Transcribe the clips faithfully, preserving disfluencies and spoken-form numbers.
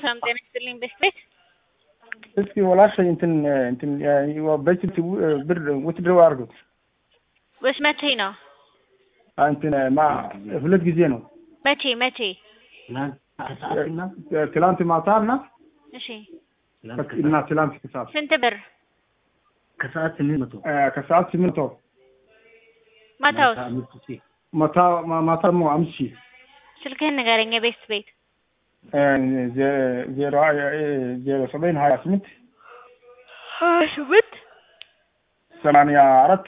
ሰላም ጤና ይስጥልኝ ቤት እስኪ ወላሽ እንትን እንትን በፊት ብር ወትደው አርጉት ወሽ መቼ ነው እንትን ማ ሁለት ጊዜ ነው መቼ መቼ ትላንት ማታና እሺ እና ትላንት ከሰዓት ስንት ብር ከሰዓት ስምንት መቶ ከሰዓት ስምንት መቶ ማታውስ ማታ ማታ ነው አምስት ሺህ ስልክህን ንገረኝ የቤት ቤት ዜሮ ዜሮ ሰባን ሀያ ስምንት ሀያ ስምንት ሰማንያ አራት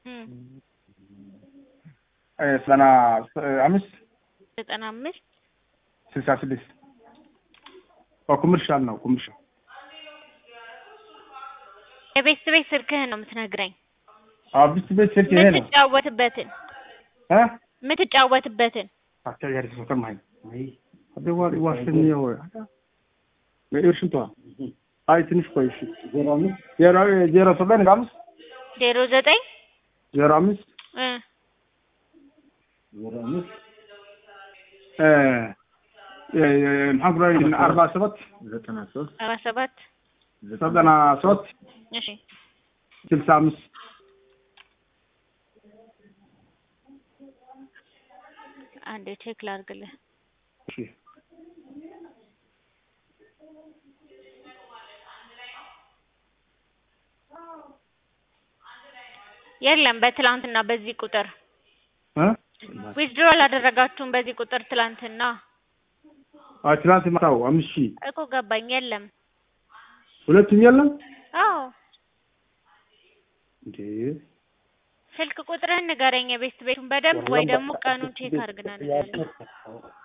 ዘጠና አምስት ዘጠና አምስት ስልሳ ስድስት ኮመርሻል ነው ኮመርሻል የቤት ቤት ስልክህን ነው የምትነግረኝ አብስ ቤት ስልክ ይሄ ነው የምትጫወትበትን እ የምትጫወትበትን አታያሪ ሰከማይ አደዋሪ ዋሽኒዮ ወይርሽንቷ አይ ትንሽ ቆይሽ ዜሮ አምስት ዜሮ ዜሮ ሰባን አምስት ዜሮ ዘጠኝ ዜሮ አምስት እ ዜሮ አምስት እ የማግራይ አርባ ሰባት ዘጠና ሶስት አርባ ሰባት ዘጠና ሶስት እሺ ስልሳ አምስት አንዴ ቼክ ላድርግልህ እሺ የለም በትላንትና በዚህ ቁጥር እ ዊዝድሮ አላደረጋችሁም በዚህ ቁጥር ትላንትና አይ ትላንት ማታው አምስት ሺህ እኮ ገባኝ የለም ሁለቱም የለም አዎ እንዴ ስልክ ቁጥርህን ንገረኝ የቤት ቤቱን በደንብ ወይ ደግሞ ቀኑን ቼክ አድርግና ንገረኝ